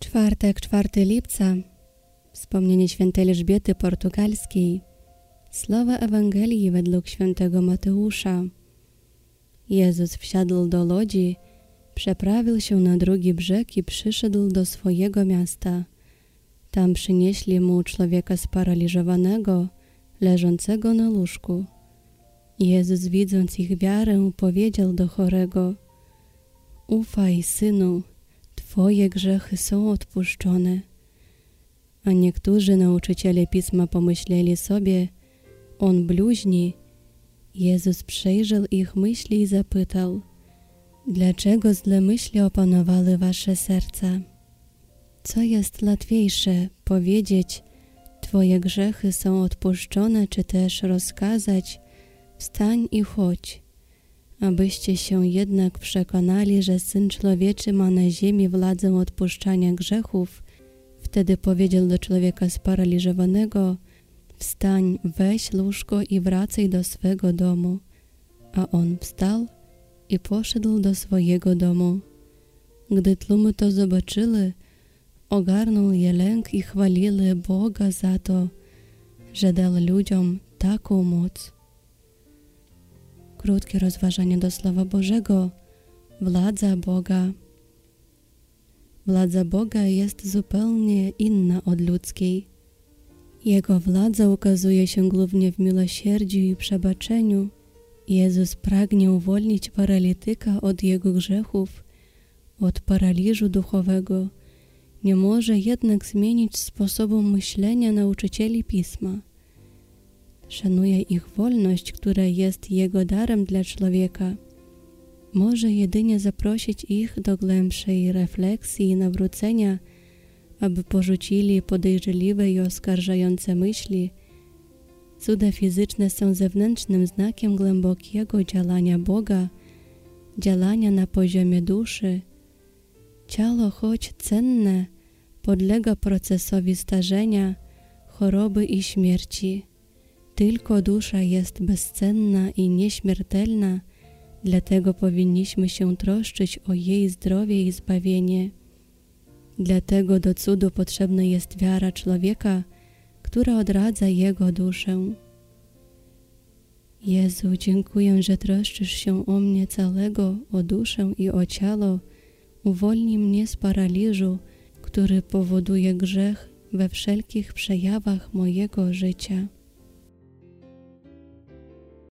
Czwartek, 4 lipca, wspomnienie świętej Elżbiety Portugalskiej, słowa Ewangelii według świętego Mateusza. Jezus wsiadł do łodzi, przeprawił się na drugi brzeg i przyszedł do swojego miasta. Tam przynieśli mu człowieka sparaliżowanego, leżącego na łóżku. Jezus, widząc ich wiarę, powiedział do chorego: „Ufaj, synu, twoje grzechy są odpuszczone”. A niektórzy nauczyciele Pisma pomyśleli sobie: „On bluźni”. Jezus przejrzał ich myśli i zapytał: „Dlaczego złe myśli opanowały wasze serca? Co jest łatwiejsze, powiedzieć: twoje grzechy są odpuszczone, czy też rozkazać: wstań i chodź? Abyście się jednak przekonali, że Syn Człowieczy ma na ziemi władzę odpuszczania grzechów”, wtedy powiedział do człowieka sparaliżowanego: „Wstań, weź łóżko i wracaj do swego domu”. A on wstał i poszedł do swojego domu. Gdy tłumy to zobaczyły, ogarnął je lęk i chwalili Boga za to, że dał ludziom taką moc. Krótkie rozważanie do Słowa Bożego. Władza Boga. Władza Boga jest zupełnie inna od ludzkiej. Jego władza ukazuje się głównie w miłosierdziu i przebaczeniu. Jezus pragnie uwolnić paralityka od jego grzechów, od paraliżu duchowego. Nie może jednak zmienić sposobu myślenia nauczycieli Pisma. Szanuje ich wolność, która jest jego darem dla człowieka. Może jedynie zaprosić ich do głębszej refleksji i nawrócenia, aby porzucili podejrzliwe i oskarżające myśli. Cuda fizyczne są zewnętrznym znakiem głębokiego działania Boga, działania na poziomie duszy. Ciało, choć cenne, podlega procesowi starzenia, choroby i śmierci. Tylko dusza jest bezcenna i nieśmiertelna, dlatego powinniśmy się troszczyć o jej zdrowie i zbawienie. Dlatego do cudu potrzebna jest wiara człowieka, która odradza jego duszę. Jezu, dziękuję, że troszczysz się o mnie całego, o duszę i o ciało. Uwolnij mnie z paraliżu, który powoduje grzech we wszelkich przejawach mojego życia.